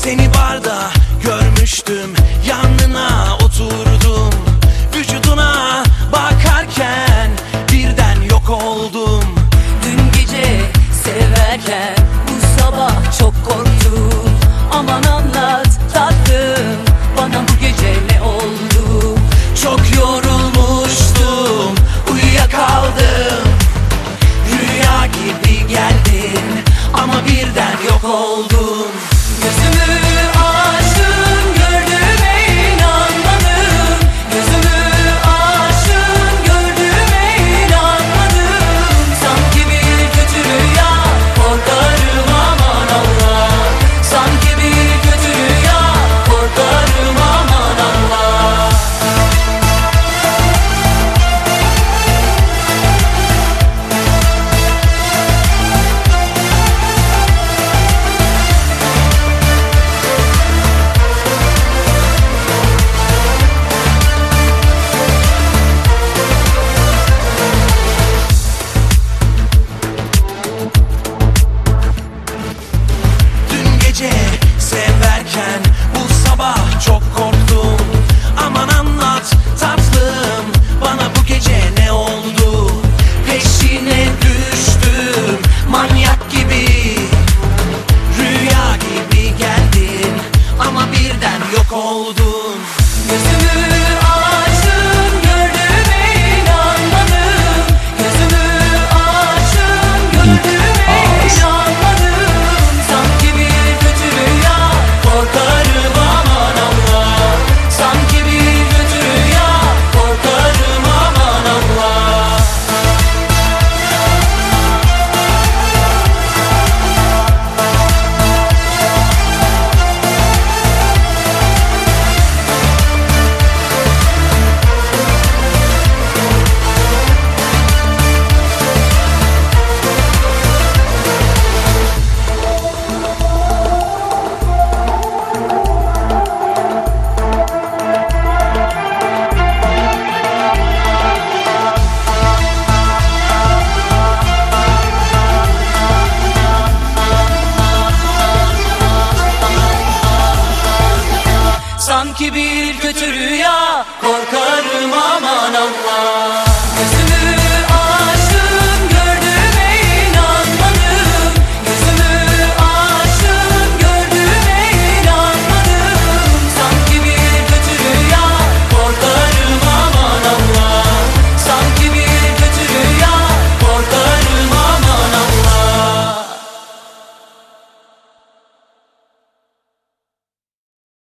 Seni barda görmüştüm, yanına oturdum. Vücuduna bakarken birden yok oldum. Dün gece severken bu sabah çok korktum. Aman anlat tatlım, bana bu gece ne oldu? Çok yorulmuştum, uyuyakaldım. Rüya gibi geldin ama birden yok oldun. Gözümü açtım, gördüğüme inanmadım. Gözümü açtım, gördüğüme inanmadım. Sanki bir kötü rüya, korkarım aman Allah. Sanki bir kötü rüya, korkarım aman Allah. Severken bu sabah çok korktum. Aman anlat tatlım, bana bu gece ne oldu? Peşine düştüm manyak gibi. Rüya gibi geldin ama birden yok oldun. Gözümü açtım, gördüğüme inanmadım. Gözümü açtım, gördüğüme inanmadım. Sanki bir kötü rüya, korkarım aman Allah. Sanki bir kötü rüya, korkarım aman Allah. Sanki bir kötü rüya, korkarım aman Allah.